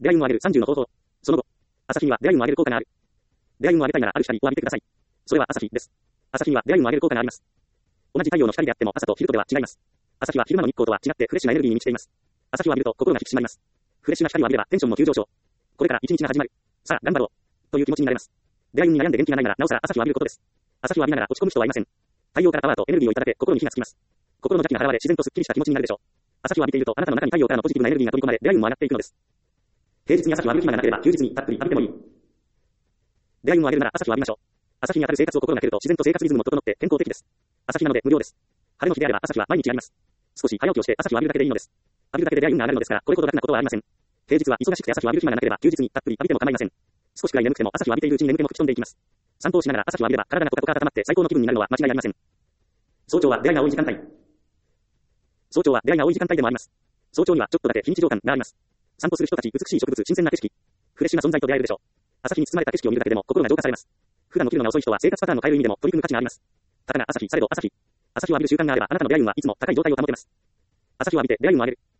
出会い運を上げる30の方法。その後、朝日には出会い運を上げる効果がある。出会い運を上げたいならある光を浴びてください。それは朝日です。朝日には出会い運を上げる効果があります。同じ太陽の光であっても朝と昼とでは違います。朝日は昼間の日光とは違ってフレッシュなエネルギーに満ちています。朝日を浴びると心が引き締まります。フレッシュな光を浴びればテンションも急上昇。これから一日が始まる。さあ、頑張ろう。という気持ちになれます。出会い運に悩んで元気がないならなおさら朝日を浴びることです。朝日を浴びながら落ち込む人はいません。太陽からパワーとエネルギーをいただけ心に火がつきます。心の邪気が払われ自然とスッキリした気持ちになるでしょう。朝日を浴びているとあなたの中に太陽からのポジティブなエネルギーが取り込まれ出会い運も上がっていくのです。平日に朝日を浴びる暇がなければ休日にたっぷり浴びてもいい。出会い運を上げるなら朝日を浴びましょう。朝日に当たる生活を心がけると自然と生活リズムも整って健康的です。朝日なので無料です。晴れの日であれば朝日は毎日あります。少し早起きをして朝日を浴びるだけでいいのです。浴びるだけで出会い運が上がるのですから、これほど楽なことはありません。平日は忙しくて朝日を浴びる暇がなければ休日にたっぷり浴びても構いません。少しくらい眠くても朝日を浴びているうちに眠気も吹き飛んでいきます。散歩をしながら朝日を浴びれば体がポカポカ温まって最高の気分になるのは間違いありません。早朝は出会いが多い時間帯。早朝は出会いが多い時間帯でもあります。早朝にはちょっとだけ非日常感があります。散歩する人たち、美しい植物、新鮮な景色、フレッシュな存在と出会えるでしょう。朝日に包まれた景色を見るだけでも心が浄化されます。普段の気分が遅い人は生活パターンを変える意味でも取り組む価値があります。たかが朝日、されど朝日。朝日を浴びる習慣があればあなたの出会い運はいつも高い状態を保てます。朝日を浴びて出会い運を上げる。